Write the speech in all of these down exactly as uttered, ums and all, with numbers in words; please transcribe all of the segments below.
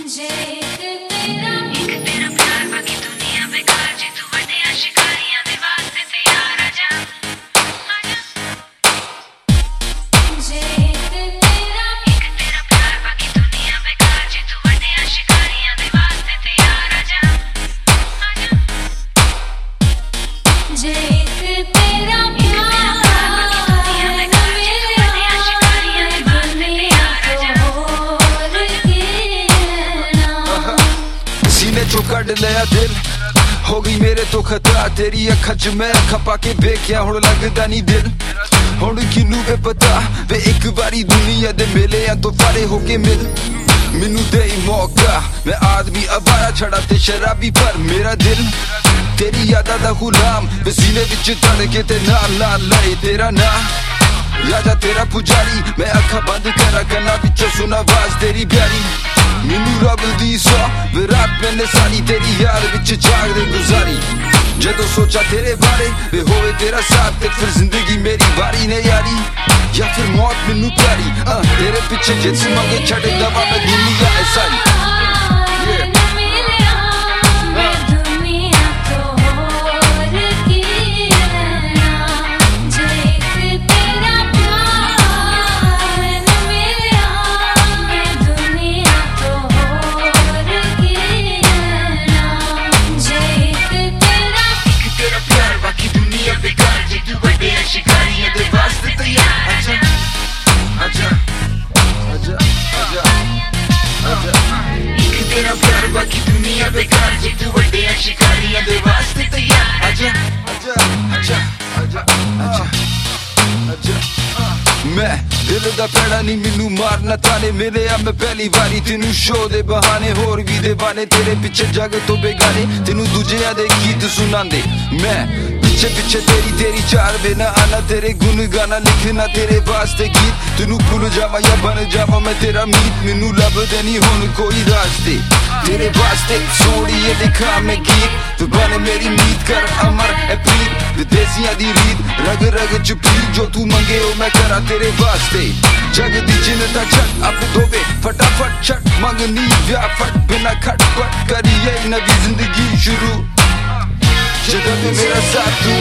जे एक तेरा एक तेरा प्यार बाकी दुनिया बेकार जे तू वड्डियां शिकारियां दे वास्ते तैयार आजा आजा जे एक तेरा एक तेरा प्यार बाकी दुनिया बेकार जे तू वड्डियां शिकारियां दे वास्ते तैयार आजा आजा जे एक तेरा चो कड लिया दिल हो गई मेरे तो खता तेरी अखा च मैं अखा पाके वेख्या हुण लगदा नहीं दिल हुण किनू वे पता वे एक बारी दुनिया दे मेले तो फारे होके मिल मैनू दे मौका मैं आदमी अवारा छड़ा ते शराबी पर मेरा दिल तेरी यादा दा गुलाम वे सीने विच धड़के ते नाल नाल लाए तेरा ना राजा तेरा पुजारी मैं अखा बंद करा कन्ना विचों सुना आवाज तेरी प्यारी मैनू रब दी सौ विराट मैंने सारी तेरी यार विच जाग दे गुजारी जदों सोचा तेरे बारे वे होवे तेरा साथ ते फिर जिंदगी मेरी बारी ने यारी या फिर मौत मैनू प्यारी uh, तेरे पीछे जिस मंगे छड़े दवा मैं दुनिया है सारी yeah. शिकारियां दे वास्ते तैयार आजा आजा आजा आजा आजा एक तेरा प्यार बाकी दुनिया बेकार जे तू वड्डियां शिकारियां दे वास्ते तैयार आजा आजा आजा आजा आजा आजा मैं दिल दा पैड़ा नहीं मैनू मारना ताने मिले आ मैं पहली बारी तेनू शो दे बहाने होर भी दे बाने तेरे पिछे जग तो बेगाने तेनू दूजियां दे गीत सुनांदे मैं पिछे पिछे तेरी तेरी चार बेना आना तेरे गुन गाना लिखना तेरे वास्ते गीत तेनू भूल जावा या बन जावा मैं तेरा मीत मैनू लभदे नहीं हुण कोई रास्ते तेरे वास्ते सोहणिए लिखा मैं गीत तू बन मेरी मीत कर अमर ए प्रीत विदेसियां दी रीत रग रग च प्रीत जो तू मंगे ओ मैं करा तेरे वास्ते जग दी जिन्नता छट अब धोवे फटाफट छट मंगनी व्याह फट बिना खटपट करिए नवी जिंदगी शुरू जगह पे मेरा साथ तू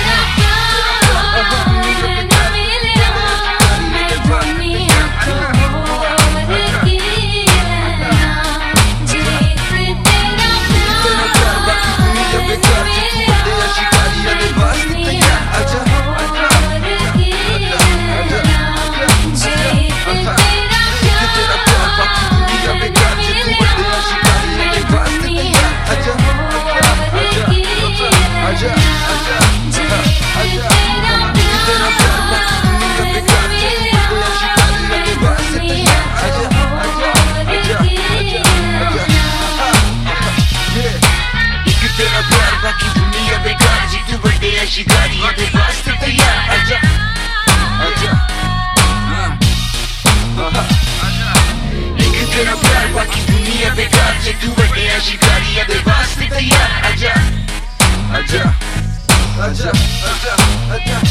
शिकारियां दे वास्ते तैयार आजा आजा एक तेरा प्यार बाकी दुनिया बेकार जे तू वड्डियां शिकारियां दे वास्ते तैयार आजा आजा आजा आजा आजा